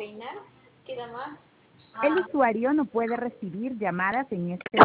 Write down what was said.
El usuario no puede recibir llamadas en este